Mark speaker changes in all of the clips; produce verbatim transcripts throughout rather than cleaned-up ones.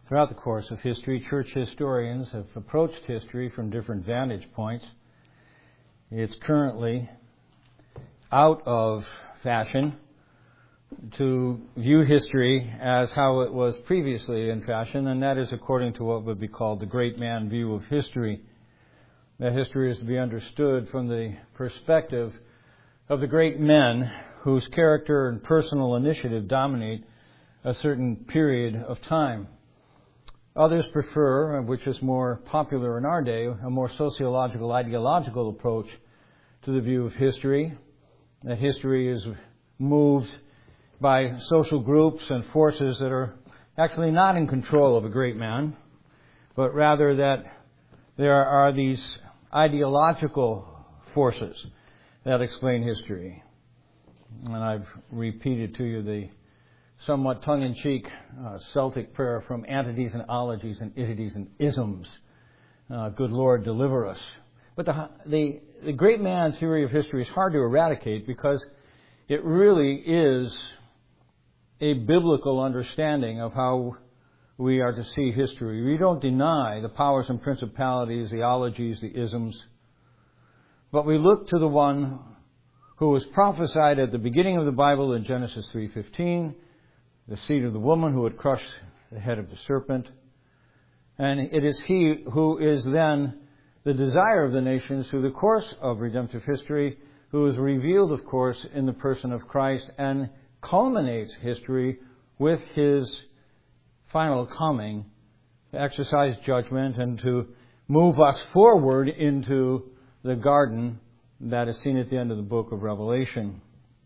Speaker 1: Throughout the course of history, church historians have approached history from different vantage points. It's currently out of fashion to view history as how it was previously in fashion, and that is according to what would be called the great man view of history. That history is to be understood from the perspective of the great men whose character and personal initiative dominate a certain period of time. Others prefer, which is more popular in our day, a more sociological, ideological approach to the view of history. That history is moved by social groups and forces that are actually not in control of a great man, but rather that there are these ideological forces that explain history. And I've repeated to you the somewhat tongue-in-cheek uh, Celtic prayer from Antides and Ologies and Itides and Isms. Uh, good Lord, deliver us. But the, the, the great man theory of history is hard to eradicate because it really is a biblical understanding of how we are to see history. We don't deny the powers and principalities, the ologies, the isms, but we look to the one who was prophesied at the beginning of the Bible in Genesis three fifteen, the seed of the woman who would crush the head of the serpent. And it is he who is then the desire of the nations through the course of redemptive history, who is revealed, of course, in the person of Christ and culminates history with his final coming to exercise judgment and to move us forward into the garden that is seen at the end of the book of Revelation.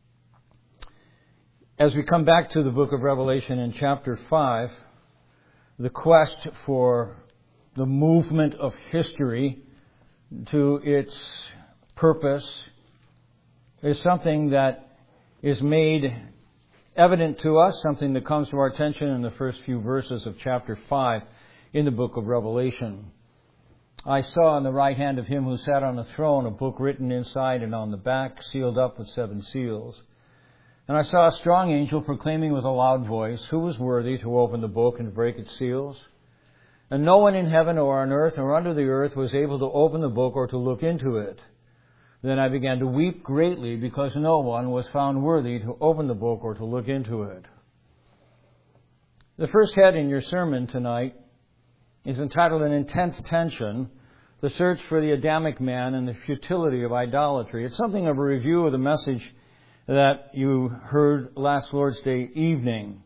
Speaker 1: As we come back to the book of Revelation in chapter five, the quest for the movement of history to its purpose is something that is made evident to us, something that comes to our attention in the first few verses of chapter five in the book of Revelation. I saw on the right hand of him who sat on the throne a book written inside and on the back, sealed up with seven seals. And I saw a strong angel proclaiming with a loud voice, who was worthy to open the book and to break its seals? And no one in heaven or on earth or under the earth was able to open the book or to look into it. Then I began to weep greatly because no one was found worthy to open the book or to look into it. The first head in your sermon tonight is entitled An Intense Tension, the Search for the Adamic Man and the Futility of Idolatry. It's something of a review of the message that you heard last Lord's Day evening.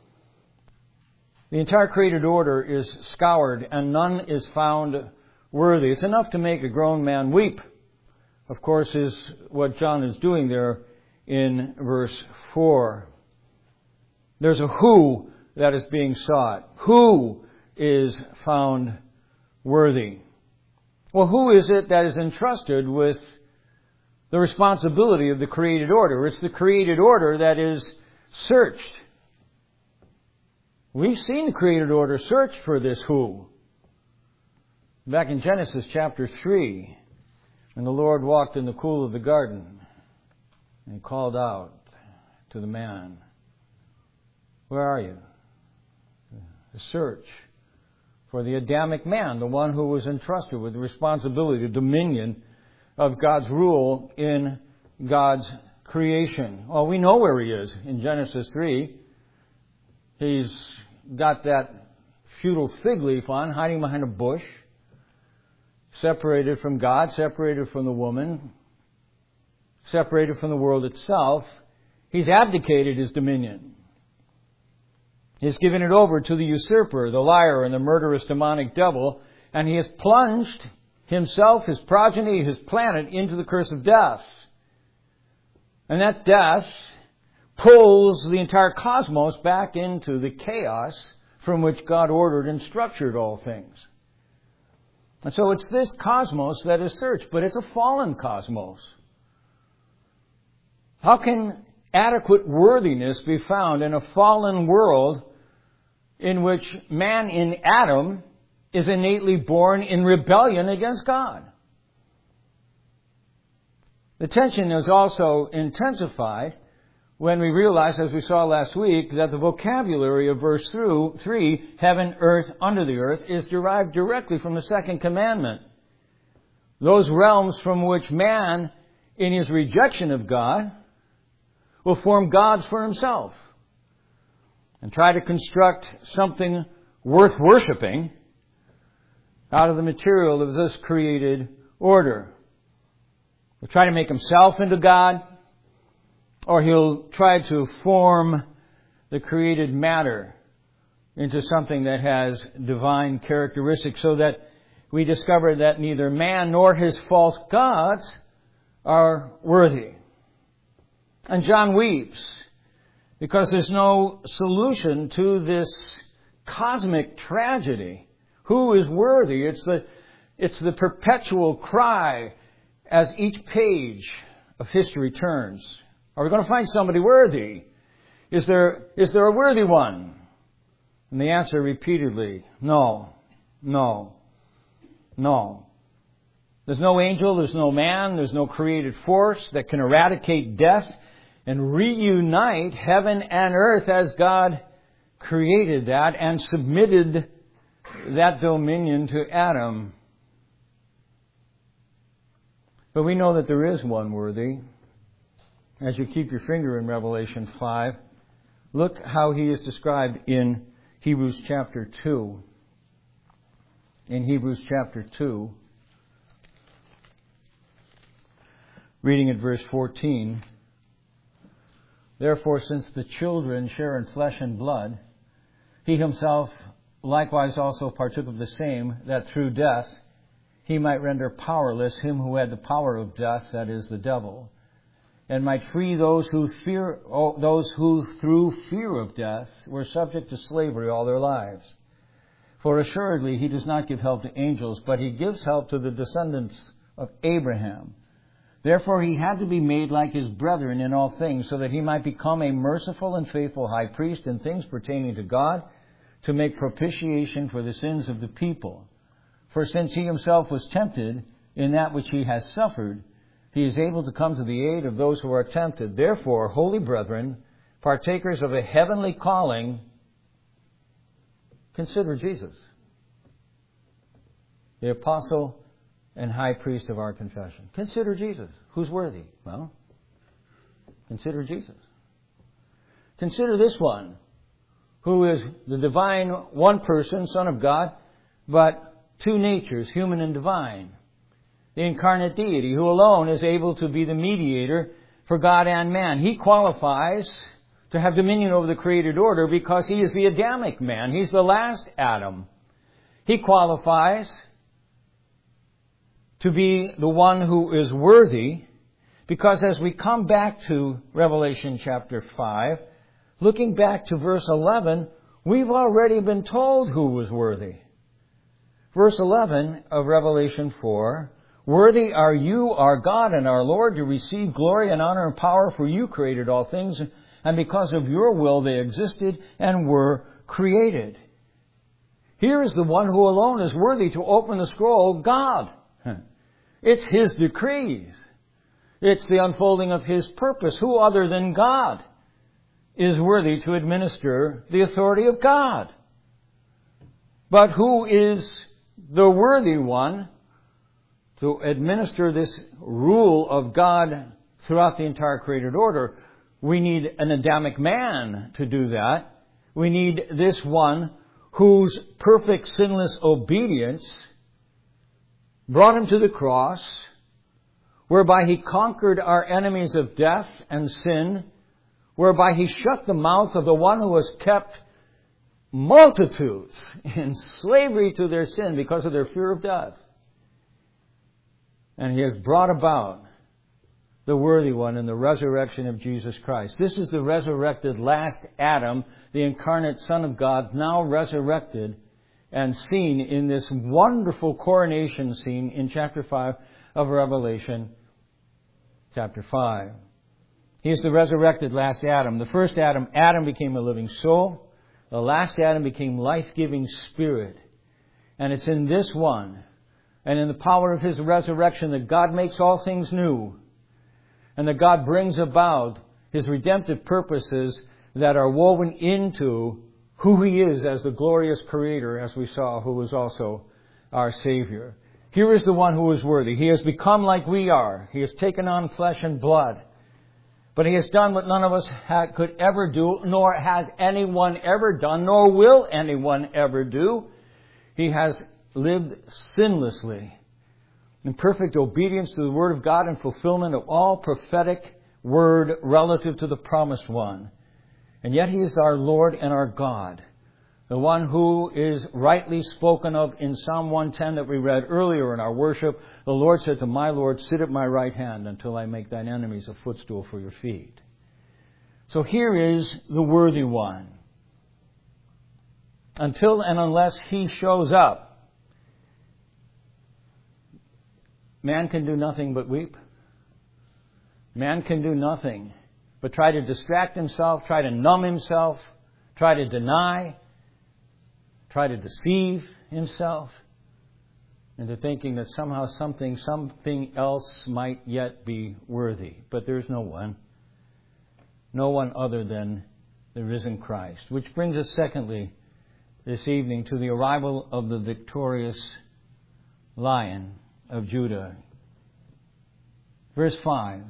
Speaker 1: The entire created order is scoured and none is found worthy. It's enough to make a grown man weep, of course, is what John is doing there in verse four. There's a who that is being sought. Who is found worthy? Well, who is it that is entrusted with the responsibility of the created order? It's the created order that is searched. We've seen the created order search for this who. Back in Genesis chapter three, when the Lord walked in the cool of the garden, and He called out to the man, where are you? The search for the Adamic man, the one who was entrusted with the responsibility, the dominion of God's rule in God's creation. Well, we know where he is in Genesis three. He's got that futile fig leaf on, hiding behind a bush, separated from God, separated from the woman, separated from the world itself. He's abdicated his dominion. He's given it over to the usurper, the liar, and the murderous demonic devil, and he has plunged himself, his progeny, his planet into the curse of death. And that death pulls the entire cosmos back into the chaos from which God ordered and structured all things. And so it's this cosmos that is searched, but it's a fallen cosmos. How can adequate worthiness be found in a fallen world in which man in Adam is innately born in rebellion against God? The tension is also intensified when we realize, as we saw last week, that the vocabulary of verse three, heaven, earth, under the earth, is derived directly from the second commandment. Those realms from which man, in his rejection of God, will form gods for himself and try to construct something worth worshiping out of the material of this created order. He'll try to make himself into God, or he'll try to form the created matter into something that has divine characteristics, so that we discover that neither man nor his false gods are worthy. And John weeps because there's no solution to this cosmic tragedy. Who is worthy? It's the, it's the perpetual cry as each page of history turns. Are we going to find somebody worthy? Is there, is there a worthy one? And the answer repeatedly, no, no, no. There's no angel, there's no man, there's no created force that can eradicate death and reunite heaven and earth as God created that and submitted that dominion to Adam. But we know that there is one worthy. As you keep your finger in Revelation five, look how he is described in Hebrews chapter two. In Hebrews chapter two, reading at verse fourteen, therefore, since the children share in flesh and blood, he himself likewise also partook of the same, that through death he might render powerless him who had the power of death, that is, the devil, and might free those who fear, those who through fear of death were subject to slavery all their lives. For assuredly he does not give help to angels, but he gives help to the descendants of Abraham. Therefore he had to be made like his brethren in all things, so that he might become a merciful and faithful high priest in things pertaining to God, to make propitiation for the sins of the people. For since he himself was tempted in that which he has suffered, he is able to come to the aid of those who are tempted. Therefore, holy brethren, partakers of a heavenly calling, consider Jesus, the apostle and high priest of our confession. Consider Jesus. Who's worthy? Well, consider Jesus. Consider this one, who is the divine one person, Son of God, but two natures, human and divine. The incarnate deity, who alone is able to be the mediator for God and man. He qualifies to have dominion over the created order because he is the Adamic man. He's the last Adam. He qualifies to be the one who is worthy because as we come back to Revelation chapter five, looking back to verse eleven, we've already been told who was worthy. Verse eleven of Revelation four, worthy are you, our God and our Lord, to receive glory and honor and power, for you created all things, and because of your will they existed and were created. Here is the one who alone is worthy to open the scroll, God. It's His decrees. It's the unfolding of His purpose. Who other than God is worthy to administer the authority of God? But who is the worthy one to administer this rule of God throughout the entire created order? We need an Adamic man to do that. We need this one whose perfect sinless obedience brought him to the cross, whereby he conquered our enemies of death and sin, whereby he shut the mouth of the one who has kept multitudes in slavery to their sin because of their fear of death. And he has brought about the worthy one in the resurrection of Jesus Christ. This is the resurrected last Adam, the incarnate Son of God, now resurrected and seen in this wonderful coronation scene in chapter five of Revelation chapter five. He is the resurrected last Adam. The first Adam, Adam became a living soul. The last Adam became life-giving spirit. And it's in this one and in the power of His resurrection that God makes all things new. And that God brings about His redemptive purposes that are woven into who He is as the glorious Creator, as we saw, who is also our Savior. Here is the one who is worthy. He has become like we are. He has taken on flesh and blood. But He has done what none of us ha- could ever do, nor has anyone ever done, nor will anyone ever do. He has lived sinlessly in perfect obedience to the Word of God and fulfillment of all prophetic word relative to the promised one. And yet He is our Lord and our God, the one who is rightly spoken of in Psalm one ten that we read earlier in our worship. The Lord said to my Lord, sit at my right hand until I make thine enemies a footstool for your feet. So here is the worthy one. Until and unless He shows up, man can do nothing but weep. Man can do nothing but try to distract himself, try to numb himself, try to deny, try to deceive himself into thinking that somehow something, something else might yet be worthy. But there's no one. No one other than the risen Christ. Which brings us, secondly, this evening to the arrival of the victorious Lion of Judah. Verse five.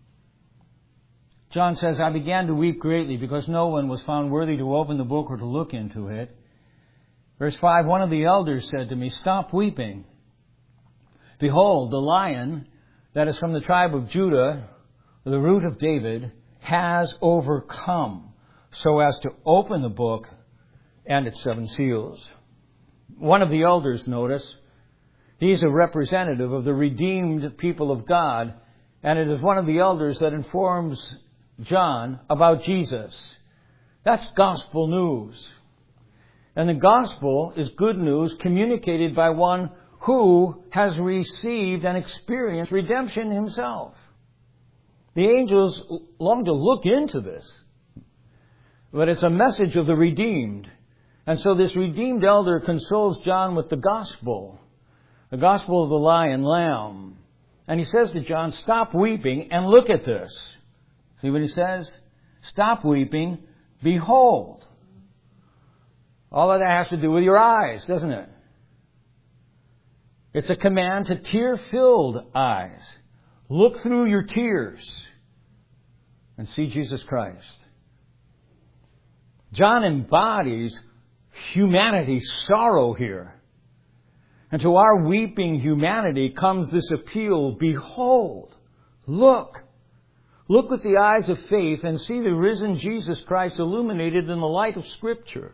Speaker 1: John says, I began to weep greatly because no one was found worthy to open the book or to look into it. Verse five, one of the elders said to me, stop weeping. Behold, the Lion that is from the tribe of Judah, the root of David, has overcome so as to open the book and its seven seals. One of the elders, notice, he's a representative of the redeemed people of God, and it is one of the elders that informs John about Jesus. That's gospel news. And the gospel is good news communicated by one who has received and experienced redemption himself. The angels long to look into this, but it's a message of the redeemed. And so this redeemed elder consoles John with the gospel, the gospel of the lion lamb. And he says to John, stop weeping and look at this. See what he says? Stop weeping. Behold. All of that has to do with your eyes, doesn't it? It's a command to tear-filled eyes. Look through your tears and see Jesus Christ. John embodies humanity's sorrow here. And to our weeping humanity comes this appeal, behold, look. Look with the eyes of faith and see the risen Jesus Christ illuminated in the light of Scripture.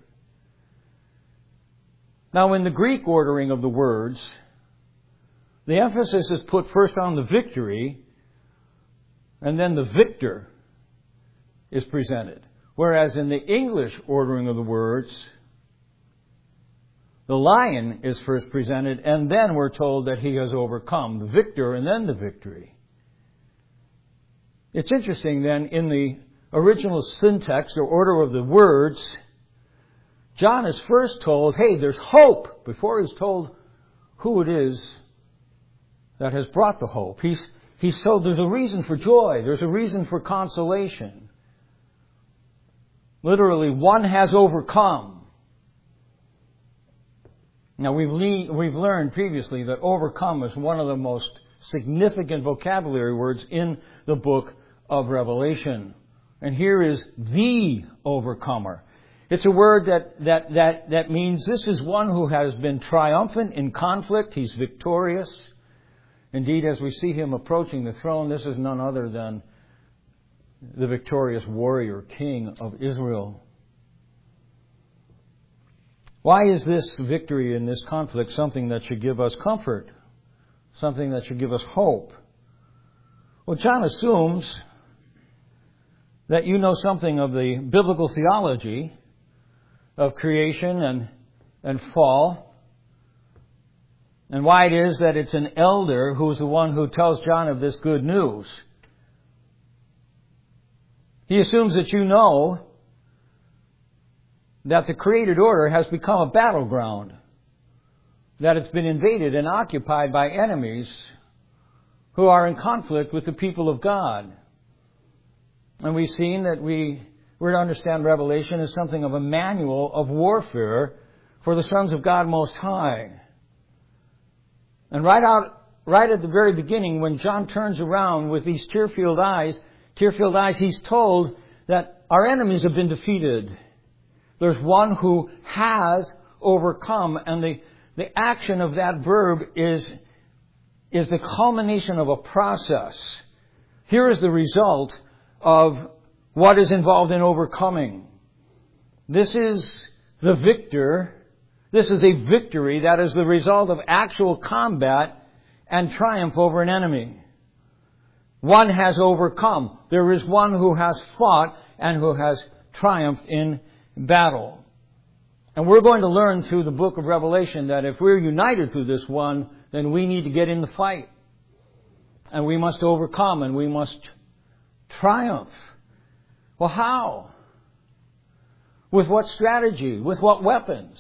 Speaker 1: Now, in the Greek ordering of the words, the emphasis is put first on the victory, and then the victor is presented. Whereas in the English ordering of the words, the lion is first presented, and then we're told that he has overcome the victor and then the victory. It's interesting then, in the original syntax or order of the words, John is first told, hey, there's hope, before he's told who it is that has brought the hope. He's, he's told there's a reason for joy, there's a reason for consolation. Literally, one has overcome. Now, we've, le- we've learned previously that overcome is one of the most significant vocabulary words in the book of Revelation. And here is the overcomer. It's a word that, that, that, that means this is one who has been triumphant in conflict. He's victorious. Indeed, as we see him approaching the throne, this is none other than the victorious warrior king of Israel. Why is this victory in this conflict something that should give us comfort? Something that should give us hope? Well, John assumes that you know something of the biblical theology of creation and, and fall, and why it is that it's an elder who's the one who tells John of this good news. He assumes that you know that the created order has become a battleground, that it's been invaded and occupied by enemies who are in conflict with the people of God. And we've seen that we, we're to understand Revelation as something of a manual of warfare for the sons of God Most High. And right out, right at the very beginning, when John turns around with these tear-filled eyes, tear-filled eyes, he's told that our enemies have been defeated. There's one who has overcome, and the, the action of that verb is, is the culmination of a process. Here is the result of what is involved in overcoming. This is the victor. This is a victory that is the result of actual combat and triumph over an enemy. One has overcome. There is one who has fought and who has triumphed in battle. And we're going to learn through the book of Revelation that if we're united through this one, then we need to get in the fight. And we must overcome and we must triumph. Well, how? With what strategy? With what weapons?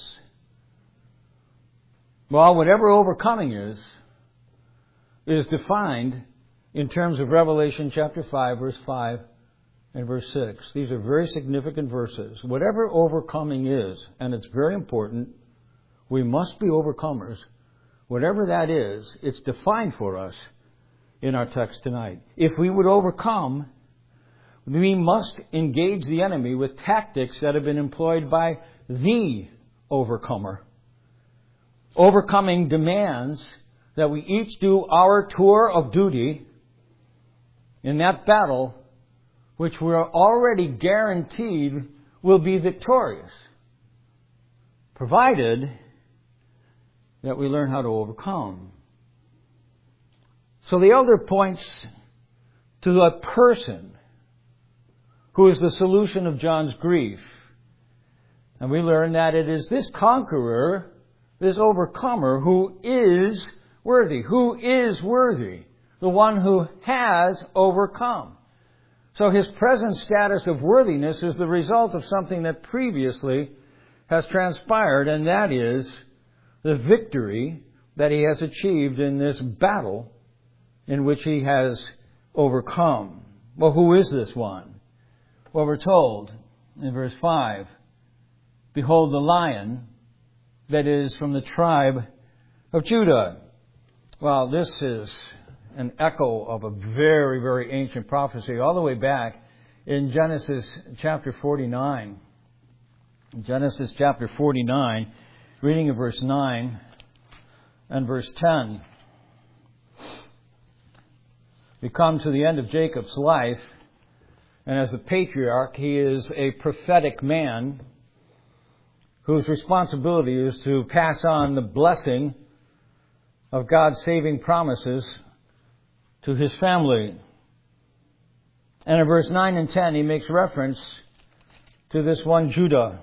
Speaker 1: Well, whatever overcoming is, is defined in terms of Revelation chapter five, verse five and verse six. These are very significant verses. Whatever overcoming is, and it's very important, we must be overcomers. Whatever that is, it's defined for us in our text tonight. If we would overcome, we must engage the enemy with tactics that have been employed by the overcomer. Overcoming demands that we each do our tour of duty in that battle, which we're already guaranteed will be victorious, provided that we learn how to overcome. So the elder points to a person who is the solution of John's grief. And we learn that it is this conqueror, this overcomer, who is worthy. Who is worthy? The one who has overcome. So his present status of worthiness is the result of something that previously has transpired, and that is the victory that he has achieved in this battle in which he has overcome. Well, who is this one? Well, we're told in verse five, behold the lion that is from the tribe of Judah. Well, this is an echo of a very, very ancient prophecy all the way back in Genesis chapter forty-nine. Genesis chapter forty-nine, reading of verse nine and verse ten. We come to the end of Jacob's life, and as the patriarch, he is a prophetic man whose responsibility is to pass on the blessing of God's saving promises to his family. And in verse nine and ten, he makes reference to this one Judah.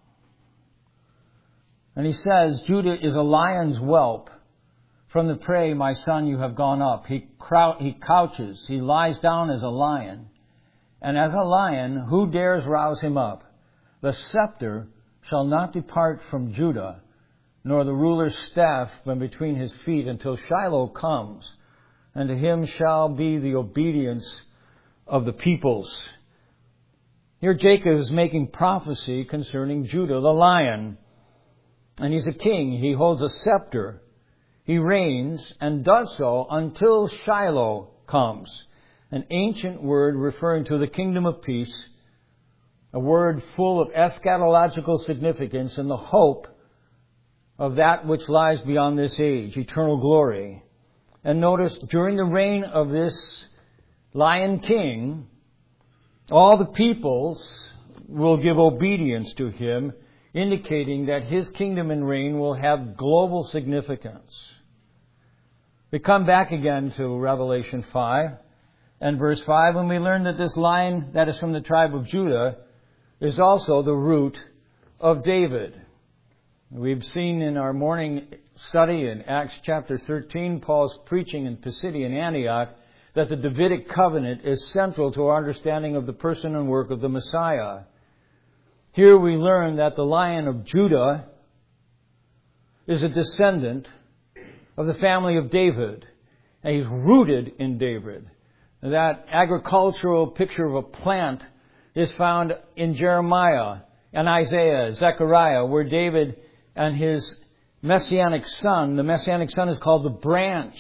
Speaker 1: And he says, Judah is a lion's whelp. From the prey, my son, you have gone up. He, crou- he couches, he lies down as a lion. And as a lion, who dares rouse him up? The scepter shall not depart from Judah, nor the ruler's staff from between his feet until Shiloh comes, and to him shall be the obedience of the peoples. Here Jacob is making prophecy concerning Judah, the lion. And he's a king. He holds a scepter. He reigns and does so until Shiloh comes. An ancient word referring to the kingdom of peace. A word full of eschatological significance and the hope of that which lies beyond this age, eternal glory. And notice, during the reign of this lion king, all the peoples will give obedience to him, indicating that his kingdom and reign will have global significance. We come back again to Revelation five and verse five, and we learn that this lion that is from the tribe of Judah is also the root of David. We've seen in our morning study in Acts chapter thirteen, Paul's preaching in Pisidian Antioch, that the Davidic covenant is central to our understanding of the person and work of the Messiah. Here we learn that the Lion of Judah is a descendant of the family of David, and he's rooted in David. That agricultural picture of a plant is found in Jeremiah and Isaiah, Zechariah, where David and his messianic son, the messianic son is called the branch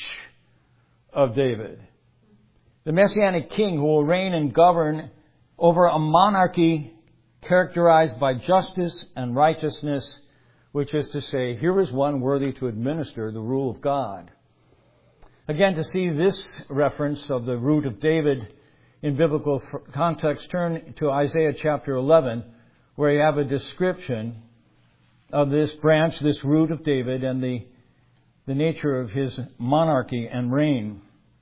Speaker 1: of David. The messianic king who will reign and govern over a monarchy characterized by justice and righteousness, which is to say, here is one worthy to administer the rule of God. Again, to see this reference of the root of David in biblical context, turn to Isaiah chapter eleven, where you have a description of this branch, this root of David, and the, the nature of his monarchy and reign.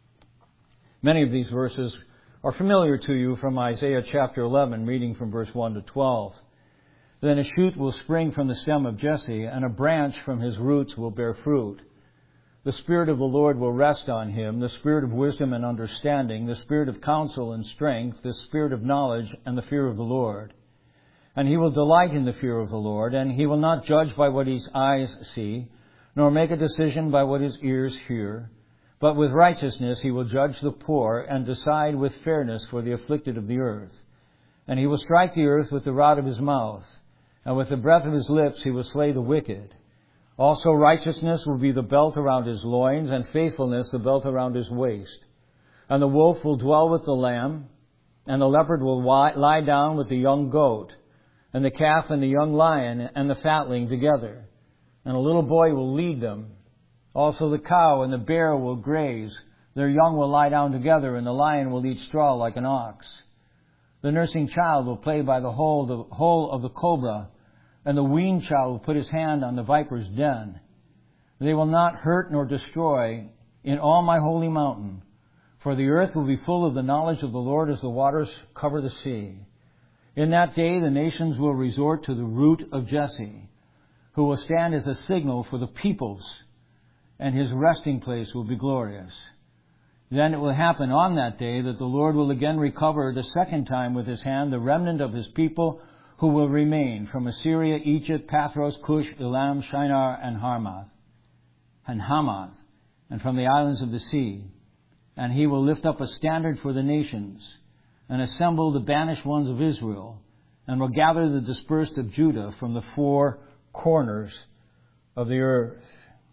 Speaker 1: Many of these verses are familiar to you from Isaiah chapter eleven, reading from verse one to twelve. Then a shoot will spring from the stem of Jesse, and a branch from his roots will bear fruit. The Spirit of the Lord will rest on him, the Spirit of wisdom and understanding, the Spirit of counsel and strength, the Spirit of knowledge and the fear of the Lord. And he will delight in the fear of the Lord, and he will not judge by what his eyes see, nor make a decision by what his ears hear. But with righteousness he will judge the poor, and decide with fairness for the afflicted of the earth. And he will strike the earth with the rod of his mouth, and with the breath of his lips he will slay the wicked. Also righteousness will be the belt around his loins, and faithfulness the belt around his waist. And the wolf will dwell with the lamb, and the leopard will lie down with the young goat, and the calf and the young lion and the fatling together. And a little boy will lead them. Also the cow and the bear will graze. Their young will lie down together, and the lion will eat straw like an ox. The nursing child will play by the hole, the hole of the cobra, and the weaned child will put his hand on the viper's den. They will not hurt nor destroy in all my holy mountain, for the earth will be full of the knowledge of the Lord as the waters cover the sea. In that day the nations will resort to the root of Jesse, who will stand as a signal for the peoples, and his resting place will be glorious. Then it will happen on that day that the Lord will again recover the second time with his hand the remnant of his people who will remain from Assyria, Egypt, Pathros, Cush, Elam, Shinar, and Hamath, and Hamath, and from the islands of the sea. And he will lift up a standard for the nations, and assemble the banished ones of Israel, and will gather the dispersed of Judah from the four corners of the earth.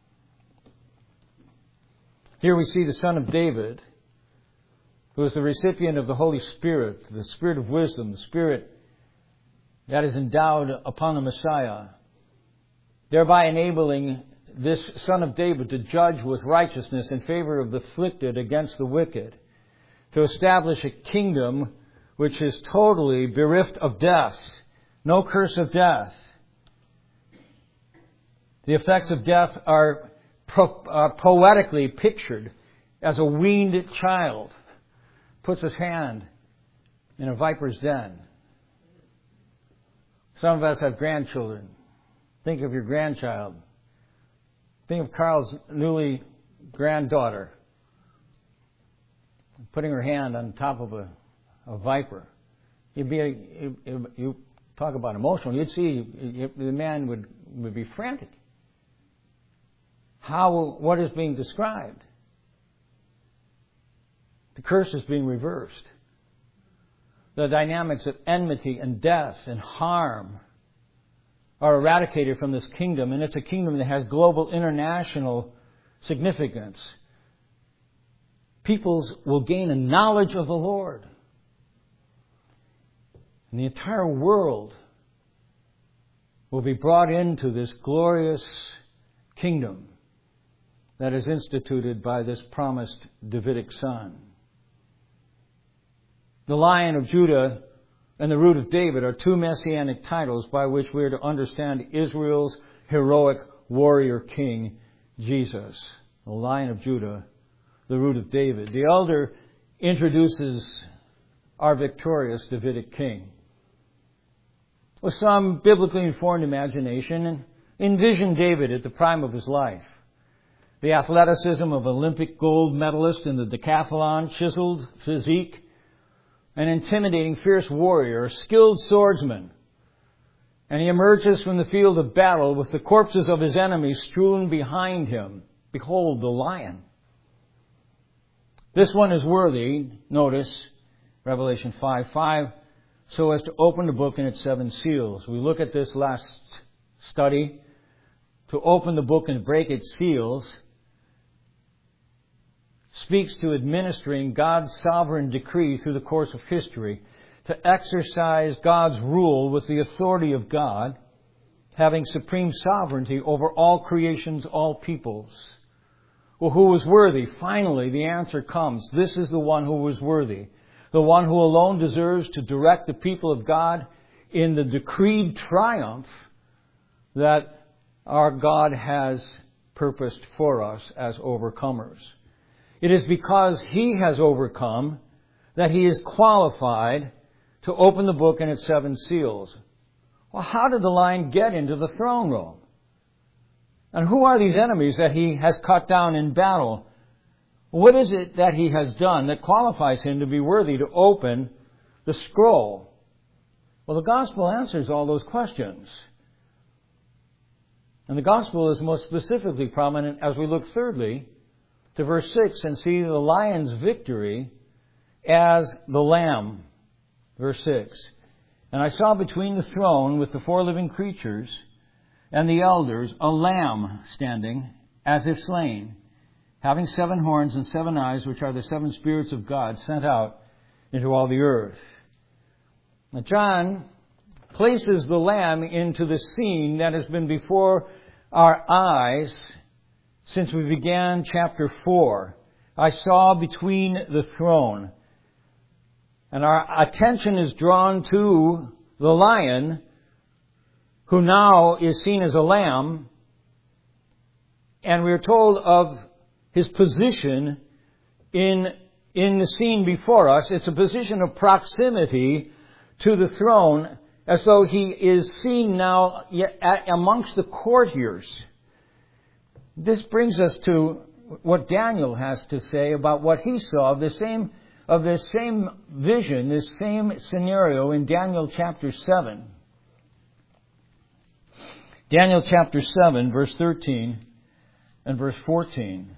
Speaker 1: Here we see the Son of David, who is the recipient of the Holy Spirit, the Spirit of wisdom, the Spirit that is endowed upon the Messiah, thereby enabling this Son of David to judge with righteousness in favor of the afflicted against the wicked, to establish a kingdom which is totally bereft of death, no curse of death. The effects of death are pro- uh, poetically pictured as a weaned child puts his hand in a viper's den. Some of us have grandchildren. Think of your grandchild. Think of Carl's newly granddaughter putting her hand on top of a, a viper. You'd be a, you, you talk about emotional. You'd see you, the man would would be frantic. How what is being described? The curse is being reversed. The dynamics of enmity and death and harm are eradicated from this kingdom, and it's a kingdom that has global international significance. Peoples will gain a knowledge of the Lord. And the entire world will be brought into this glorious kingdom that is instituted by this promised Davidic Son. The Lion of Judah and the Root of David are two messianic titles by which we are to understand Israel's heroic warrior king, Jesus. The Lion of Judah, the Root of David. The elder introduces our victorious Davidic king. With some biblically informed imagination, envision David at the prime of his life. The athleticism of Olympic gold medalist in the decathlon, chiseled physique, an intimidating, fierce warrior, a skilled swordsman. And he emerges from the field of battle with the corpses of his enemies strewn behind him. Behold the lion. This one is worthy, notice, Revelation five five, so as to open the book and its seven seals. We look at this last study. To open the book and break its seals speaks to administering God's sovereign decree through the course of history, to exercise God's rule with the authority of God, having supreme sovereignty over all creations, all peoples. Well, who was worthy? Finally, the answer comes. This is the one who was worthy. The one who alone deserves to direct the people of God in the decreed triumph that our God has purposed for us as overcomers. It is because He has overcome that He is qualified to open the book and its seven seals. Well, how did the Lion get into the throne room? And who are these enemies that He has cut down in battle? What is it that He has done that qualifies Him to be worthy to open the scroll? Well, the Gospel answers all those questions. And the Gospel is most specifically prominent as we look thirdly to verse six and see the Lion's victory as the Lamb. Verse six. And I saw between the throne with the four living creatures and the elders a Lamb standing as if slain, having seven horns and seven eyes, which are the seven spirits of God sent out into all the earth. Now John places the Lamb into the scene that has been before our eyes since we began chapter four. I saw between the throne. And our attention is drawn to the Lion, who now is seen as a lamb. And we are told of His position in, in the scene before us. It's a position of proximity to the throne, as though He is seen now amongst the courtiers. This brings us to what Daniel has to say about what he saw of the same of this same vision, this same scenario in Daniel chapter seven. Daniel chapter seven, verse thirteen and verse fourteen.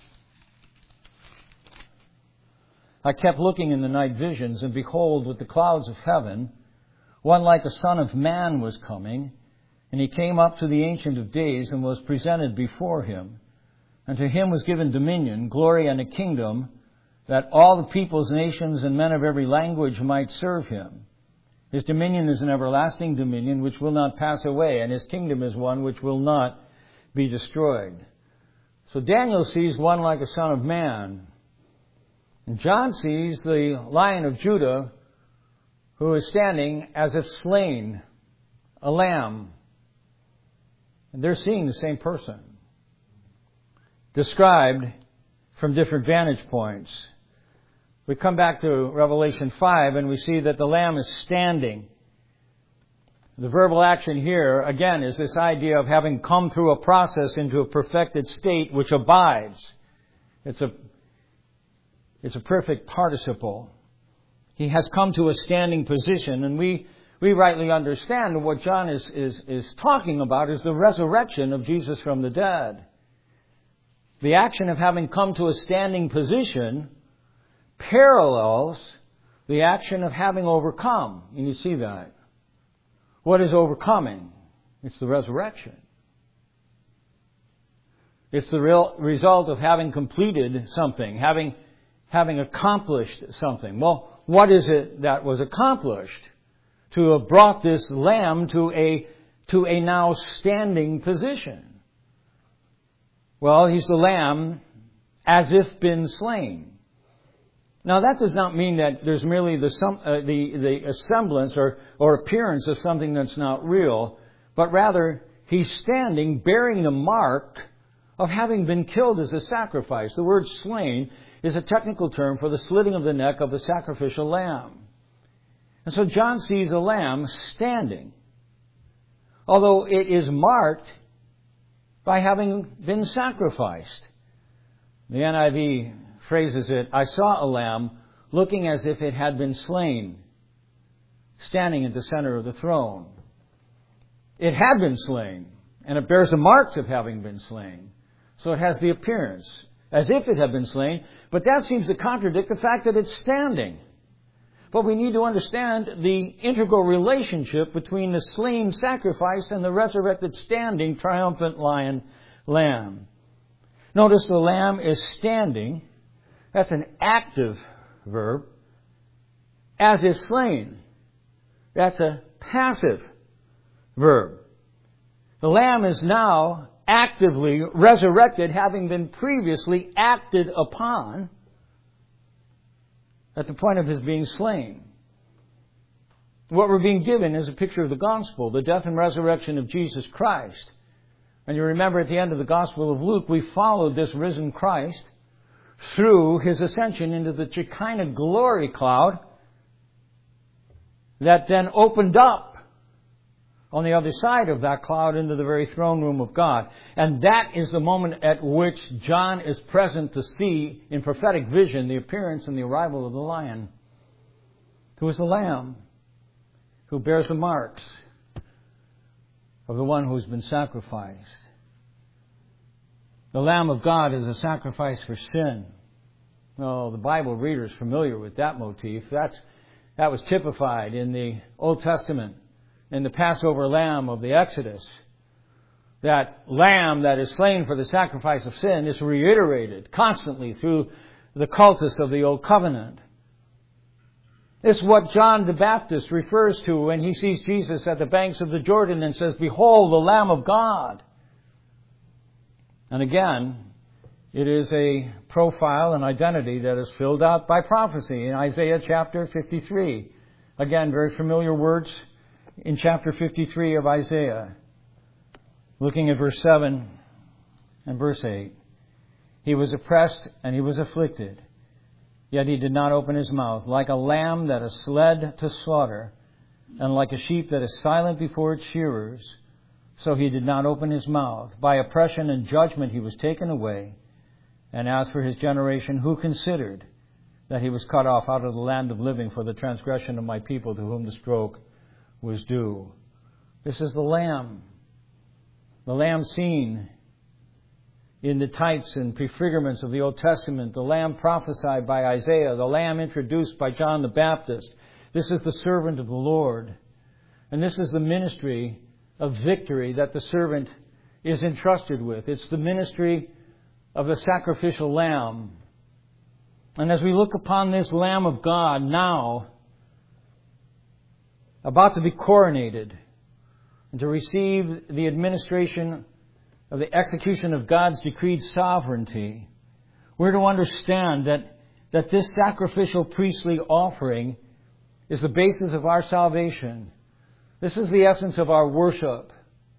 Speaker 1: I kept looking in the night visions, and behold, with the clouds of heaven, one like a son of man was coming, and he came up to the Ancient of Days and was presented before Him. And to Him was given dominion, glory, and a kingdom, that all the peoples, nations, and men of every language might serve Him. His dominion is an everlasting dominion which will not pass away, and His kingdom is one which will not be destroyed. So Daniel sees one like a son of man. And John sees the Lion of Judah, who is standing as if slain, a lamb. And they're seeing the same person, described from different vantage points. We come back to Revelation five and we see that the Lamb is standing. The verbal action here, again, is this idea of having come through a process into a perfected state which abides. It's a, it's a perfect participle. He has come to a standing position, and we, we rightly understand what John is, is, is talking about is the resurrection of Jesus from the dead. The action of having come to a standing position parallels the action of having overcome. And you see that. What is overcoming? It's the resurrection. It's the real result of having completed something, having, having accomplished something. Well, what is it that was accomplished? To have brought this lamb to a, to a now standing position. Well, He's the lamb as if been slain. Now, that does not mean that there's merely the, uh, the, the semblance or, or appearance of something that's not real, but rather He's standing bearing the mark of having been killed as a sacrifice. The word slain is a technical term for the slitting of the neck of the sacrificial lamb. And so John sees a lamb standing, although it is marked by having been sacrificed. The N I V phrases it, I saw a lamb looking as if it had been slain, standing at the center of the throne. It had been slain, and it bears the marks of having been slain. So it has the appearance. as if it had been slain, but that seems to contradict the fact that it's standing. But we need to understand the integral relationship between the slain sacrifice and the resurrected standing triumphant lion lamb. Notice the lamb is standing. That's an active verb. As if slain. That's a passive verb. The lamb is now actively resurrected, having been previously acted upon at the point of his being slain. What we're being given is a picture of the gospel, the death and resurrection of Jesus Christ. And you remember at the end of the Gospel of Luke, we followed this risen Christ through his ascension into the Shekinah glory cloud that then opened up on the other side of that cloud into the very throne room of God. And that is the moment at which John is present to see in prophetic vision the appearance and the arrival of the lion, who is the lamb, who bears the marks of the one who's been sacrificed. The Lamb of God is a sacrifice for sin. Oh, the Bible reader is familiar with that motif. That's, that was typified in the Old Testament, in the Passover lamb of the Exodus. That lamb that is slain for the sacrifice of sin is reiterated constantly through the cultus of the Old Covenant. It's what John the Baptist refers to when he sees Jesus at the banks of the Jordan and says, "Behold, the Lamb of God." And again, it is a profile and identity that is filled out by prophecy in Isaiah chapter fifty-three. Again, very familiar words in chapter fifty-three of Isaiah. Looking at verse seven and verse eight. "He was oppressed and he was afflicted, yet he did not open his mouth. Like a lamb that is led to slaughter, and like a sheep that is silent before its shearers, so he did not open his mouth. By oppression and judgment he was taken away. And as for his generation, who considered that he was cut off out of the land of living for the transgression of my people, to whom the stroke was due?" This is the Lamb. The Lamb seen in the types and prefigurements of the Old Testament. The Lamb prophesied by Isaiah. The Lamb introduced by John the Baptist. This is the servant of the Lord. And this is the ministry of victory that the servant is entrusted with. It's the ministry of the sacrificial lamb. And as we look upon this Lamb of God now, about to be coronated and to receive the administration of the execution of God's decreed sovereignty, we're to understand that, that this sacrificial priestly offering is the basis of our salvation. This is the essence of our worship.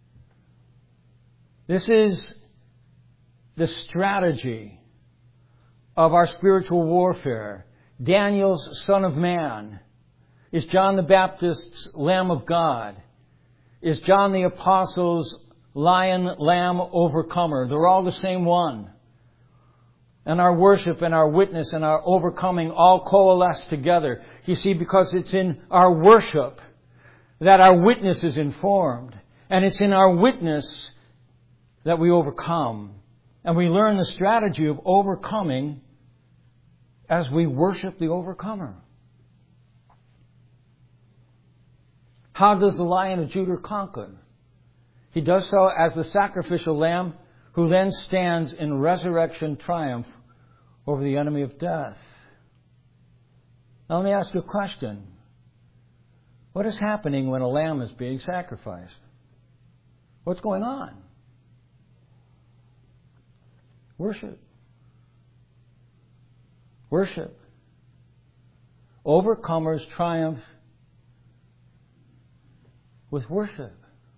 Speaker 1: This is the strategy of our spiritual warfare. Daniel's Son of Man is John the Baptist's Lamb of God, is John the Apostle's Lion, Lamb, Overcomer. They're all the same one. And our worship and our witness and our overcoming all coalesce together. You see, because it's in our worship that our witness is informed. And it's in our witness that we overcome. And we learn the strategy of overcoming as we worship the overcomer. How does the Lion of Judah conquer? He does so as the sacrificial lamb who then stands in resurrection triumph over the enemy of death. Now let me ask you a question. What is happening when a lamb is being sacrificed? What's going on? Worship. Worship. Overcomers triumph with worship.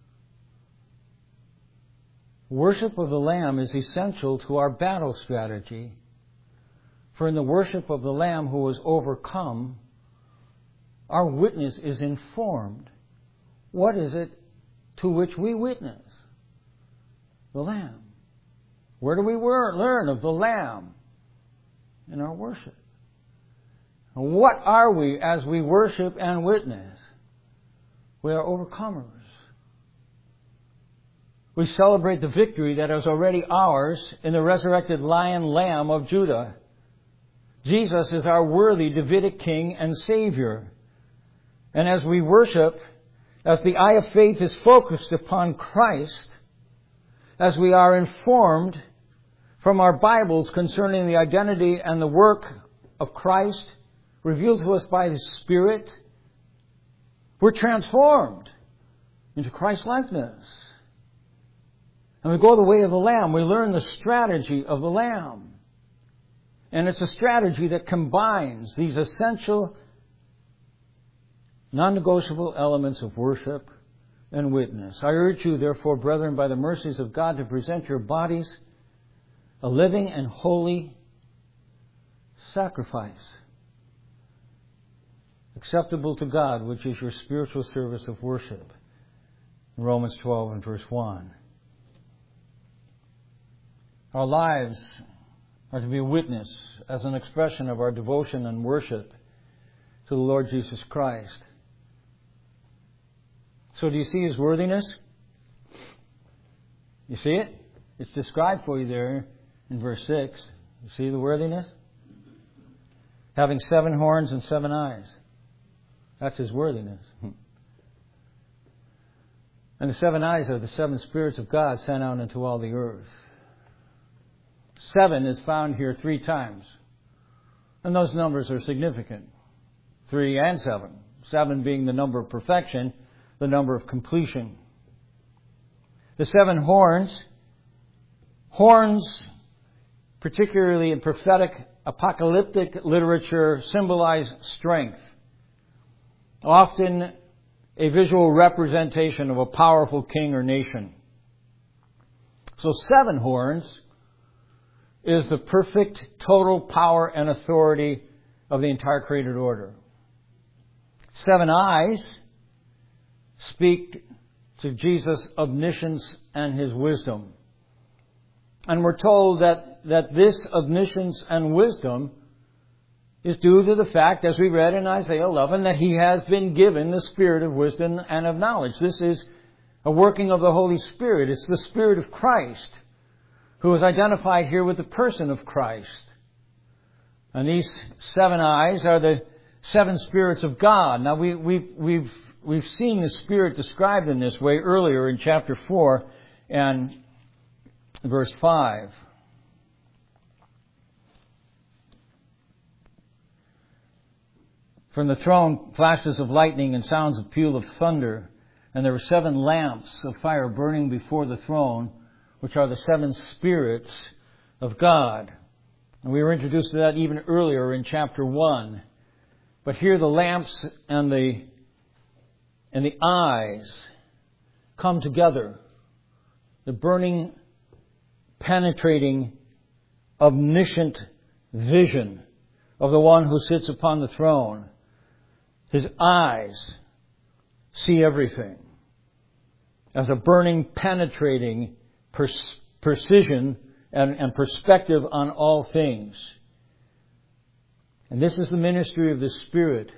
Speaker 1: Worship of the Lamb is essential to our battle strategy. For in the worship of the Lamb who was overcome, our witness is informed. What is it to which we witness? The Lamb. Where do we learn of the Lamb? In our worship. And what are we as we worship and witness? We are overcomers. we celebrate the victory that is already ours in the resurrected Lion Lamb of Judah. Jesus is our worthy Davidic King and Savior. And as we worship, as the eye of faith is focused upon Christ, as we are informed from our Bibles concerning the identity and the work of Christ revealed to us by the Spirit, we're transformed into Christ-likeness. And we go the way of the Lamb. We learn the strategy of the Lamb. And it's a strategy that combines these essential, non-negotiable elements of worship and witness. I urge you, therefore, brethren, by the mercies of God, to present your bodies a living and holy sacrifice, acceptable to God, which is your spiritual service of worship. Romans twelve and verse one. Our lives are to be a witness as an expression of our devotion and worship to the Lord Jesus Christ. So do you see His worthiness? You see it? It's described for you there in verse six. You see the worthiness? Having seven horns and seven eyes. That's His worthiness. And the seven eyes are the seven spirits of God sent out into all the earth. Seven is found here three times. And those numbers are significant. Three and seven. Seven being the number of perfection, the number of completion. The seven horns, horns, particularly in prophetic, apocalyptic literature, symbolize strength. Often a visual representation of a powerful king or nation. So seven horns is the perfect total power and authority of the entire created order. Seven eyes speak to Jesus' omniscience and His wisdom. And we're told that, that this omniscience and wisdom is due to the fact, as we read in Isaiah eleven, that He has been given the spirit of wisdom and of knowledge. This is a working of the Holy Spirit. It's the Spirit of Christ, who is identified here with the person of Christ. And these seven eyes are the seven spirits of God. Now, we, we, we've, we've seen the Spirit described in this way earlier in chapter four and verse five. From the throne, flashes of lightning and sounds of peal of thunder. And there were seven lamps of fire burning before the throne, which are the seven spirits of God. And we were introduced to that even earlier in chapter one. But here the lamps and the, and the eyes come together. The burning, penetrating, omniscient vision of the one who sits upon the throne. His eyes see everything as a burning, penetrating pers- precision and, and perspective on all things. And this is the ministry of the Spirit.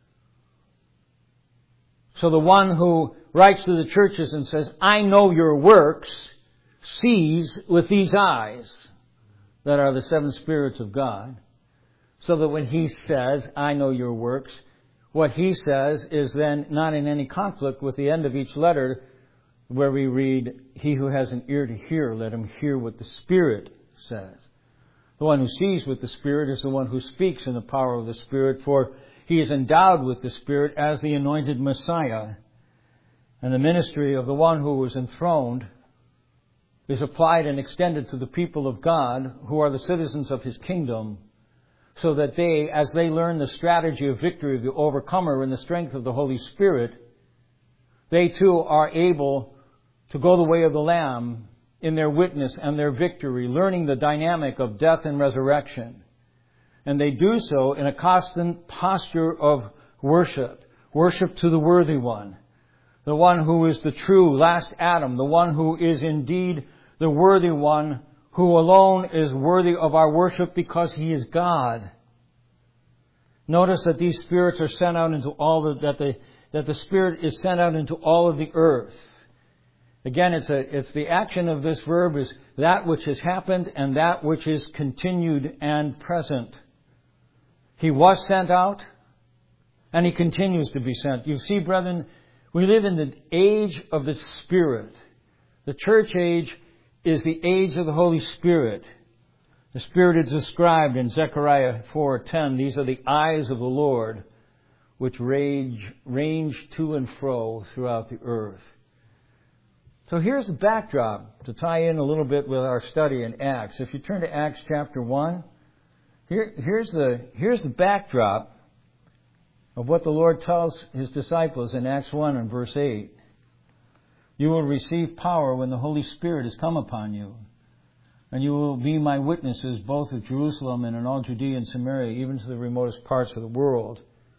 Speaker 1: So the one who writes to the churches and says, I know your works, sees with these eyes that are the seven spirits of God. So that when he says, I know your works, what he says is then not in any conflict with the end of each letter where we read, he who has an ear to hear, let him hear what the Spirit says. The one who sees with the Spirit is the one who speaks in the power of the Spirit, for he is endowed with the Spirit as the anointed Messiah. And the ministry of the one who was enthroned is applied and extended to the people of God who are the citizens of His kingdom, so that they, as they learn the strategy of victory of the overcomer and the strength of the Holy Spirit, they too are able to go the way of the Lamb in their witness and their victory, learning the dynamic of death and resurrection. And they do so in a constant posture of worship. Worship to the worthy one. The one who is the true last Adam. The one who is indeed the worthy one, who alone is worthy of our worship because He is God. Notice that these spirits are sent out into all the, that the, that the Spirit is sent out into all of the earth. Again, it's a, it's the action of this verb is that which has happened and that which is continued and present. He was sent out and He continues to be sent. You see, brethren, we live in the age of the Spirit. The church age is the age of the Holy Spirit. The Spirit is described in Zechariah four ten. These are the eyes of the Lord, which range, range to and fro throughout the earth. So here's the backdrop to tie in a little bit with our study in Acts. If you turn to Acts chapter one, here, here's the, here's the backdrop of what the Lord tells His disciples in Acts one and verse eight. You will receive power when the Holy Spirit has come upon you, and you will be my witnesses both at Jerusalem and in all Judea and Samaria, even to the remotest parts of the world.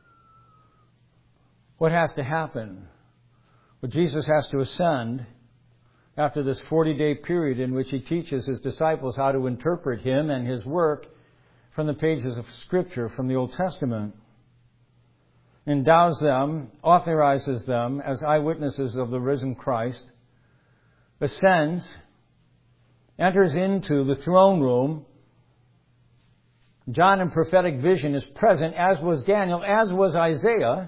Speaker 1: What has to happen? Well, Jesus has to ascend after this forty-day period in which He teaches His disciples how to interpret Him and His work from the pages of Scripture, from the Old Testament. Endows them, authorizes them as eyewitnesses of the risen Christ, ascends, enters into the throne room. John in prophetic vision is present, as was Daniel, as was Isaiah.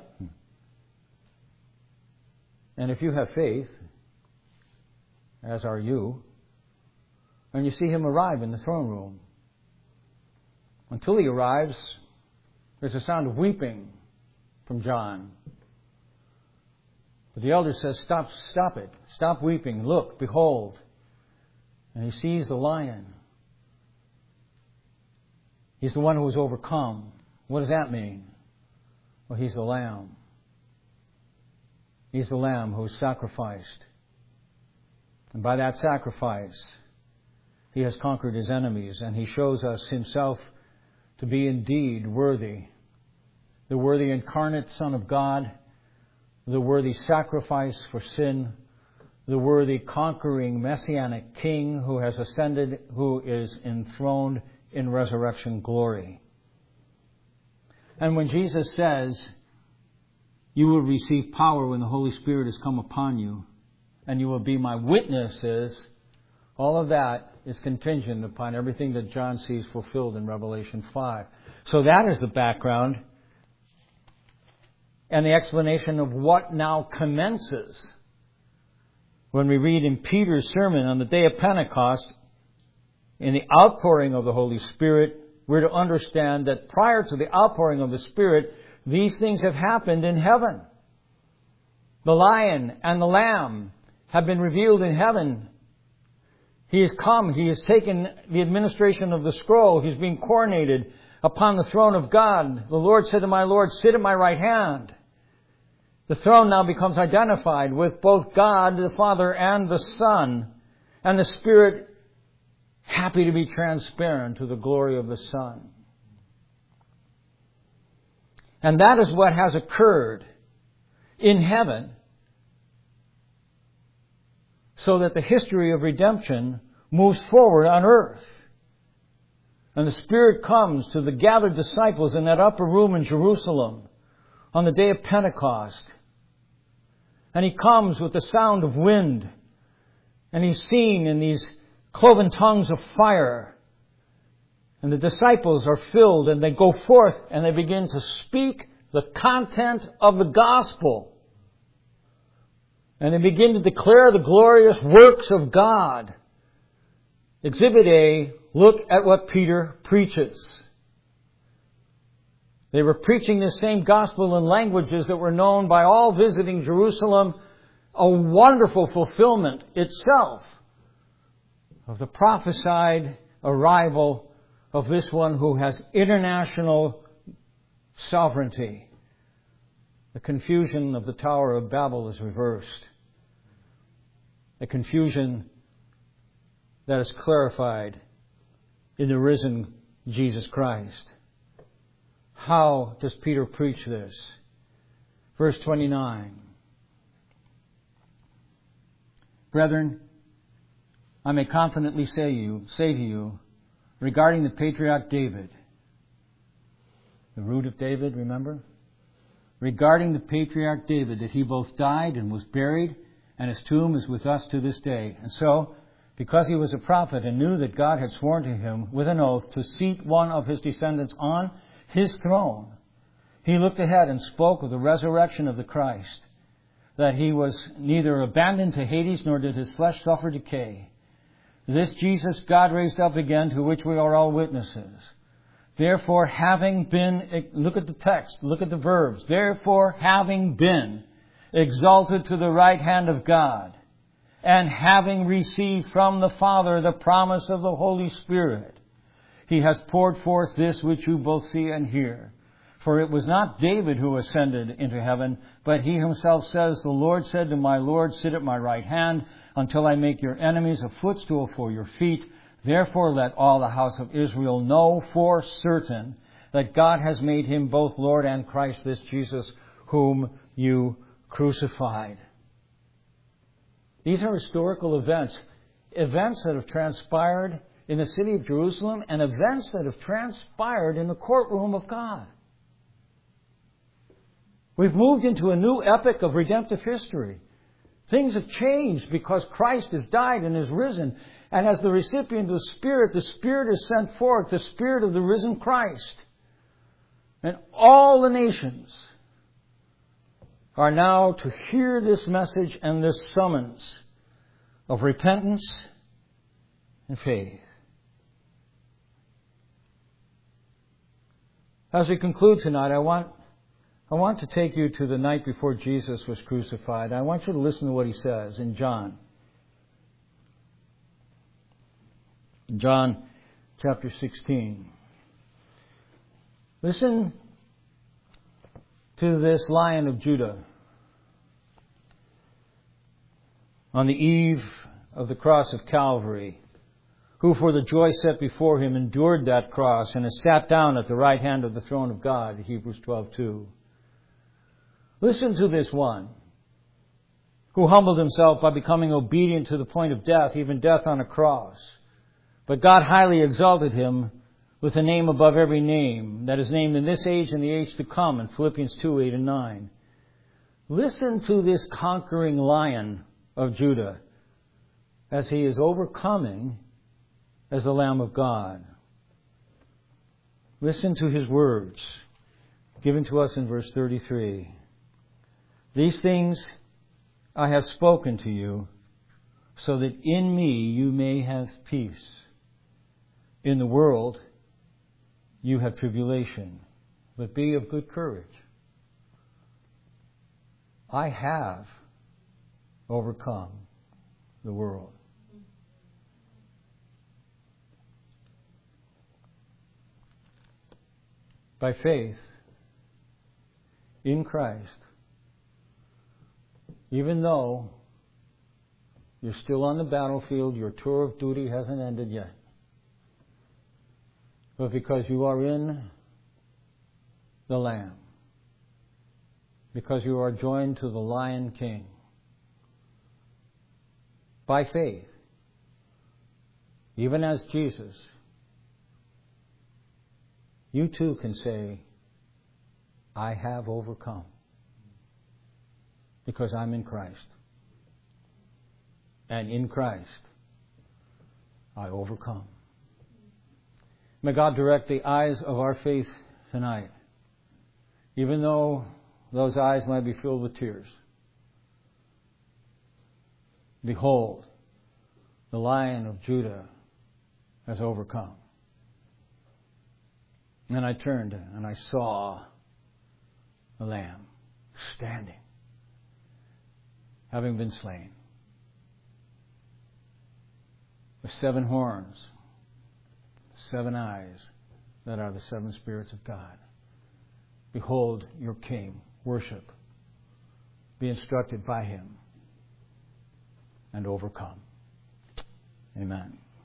Speaker 1: And if you have faith, as are you, and you see Him arrive in the throne room. Until He arrives, there's a sound of weeping from John. But the elder says, stop, stop it. Stop weeping. Look, behold. And he sees the lion. He's the one who was overcome. What does that mean? Well, He's the Lamb. He's the Lamb who was sacrificed. And by that sacrifice, He has conquered His enemies, and He shows us Himself to be indeed worthy. The worthy incarnate Son of God, the worthy sacrifice for sin, the worthy conquering Messianic King who has ascended, who is enthroned in resurrection glory. And when Jesus says, you will receive power when the Holy Spirit has come upon you, and you will be my witnesses, all of that is contingent upon everything that John sees fulfilled in Revelation five. So that is the background and the explanation of what now commences. When we read in Peter's sermon on the day of Pentecost, in the outpouring of the Holy Spirit, we're to understand that prior to the outpouring of the Spirit, these things have happened in heaven. The lion and the lamb have been revealed in heaven. He has come. He has taken the administration of the scroll. He's being coronated upon the throne of God. The Lord said to my Lord, sit at my right hand. The throne now becomes identified with both God, the Father, and the Son, and the Spirit happy to be transparent to the glory of the Son. And that is what has occurred in heaven, so that the history of redemption moves forward on earth. And the Spirit comes to the gathered disciples in that upper room in Jerusalem on the day of Pentecost. And He comes with the sound of wind. And He's seen in these cloven tongues of fire. And the disciples are filled and they go forth and they begin to speak the content of the gospel. And they begin to declare the glorious works of God. Exhibit A, look at what Peter preaches. They were preaching the same gospel in languages that were known by all visiting Jerusalem, a wonderful fulfillment itself of the prophesied arrival of this one who has international sovereignty. The confusion of the Tower of Babel is reversed. A confusion that is clarified in the risen Jesus Christ. How does Peter preach this? Verse twenty-nine. Brethren, I may confidently say you, say to you, regarding the patriarch David, the root of David, remember? Regarding the patriarch David, that he both died and was buried, and his tomb is with us to this day. And so, because he was a prophet and knew that God had sworn to him with an oath to seat one of his descendants on his throne, he looked ahead and spoke of the resurrection of the Christ, that he was neither abandoned to Hades nor did his flesh suffer decay. This Jesus God raised up again, to which we are all witnesses. Therefore, having been, look at the text, look at the verbs. Therefore, having been exalted to the right hand of God, and having received from the Father the promise of the Holy Spirit, he has poured forth this which you both see and hear. For it was not David who ascended into heaven, but he himself says, the Lord said to my Lord, sit at my right hand until I make your enemies a footstool for your feet. Therefore let all the house of Israel know for certain that God has made him both Lord and Christ, this Jesus whom you crucified. These are historical events, events that have transpired in the city of Jerusalem and events that have transpired in the courtroom of God. We've moved into a new epoch of redemptive history. Things have changed because Christ has died and is risen. And as the recipient of the Spirit, the Spirit is sent forth, the Spirit of the risen Christ. And all the nations are now to hear this message and this summons of repentance and faith. As we conclude tonight, I want I want to take you to the night before Jesus was crucified. I want you to listen to what he says in John. John chapter sixteen. Listen to this Lion of Judah. On the eve of the cross of Calvary, who for the joy set before him endured that cross and has sat down at the right hand of the throne of God, Hebrews twelve two. Listen to this one who humbled himself by becoming obedient to the point of death, even death on a cross. But God highly exalted him with a name above every name that is named in this age and the age to come, in Philippians two, eight and nine. Listen to this conquering Lion of Judah as he is overcoming as the Lamb of God. Listen to his words given to us in verse thirty-three. These things I have spoken to you, so that in me you may have peace. In the world you have tribulation, but be of good courage. I have overcome the world. By faith in Christ, even though you're still on the battlefield, your tour of duty hasn't ended yet, but because you are in the Lamb, because you are joined to the Lion King, by faith, even as Jesus, you too can say, I have overcome, because I'm in Christ. And in Christ, I overcome. May God direct the eyes of our faith tonight, even though those eyes might be filled with tears. Behold, the Lion of Judah has overcome. And I turned and I saw the Lamb standing, having been slain, with seven horns, seven eyes that are the seven spirits of God. Behold your King, worship, be instructed by him, and overcome. Amen.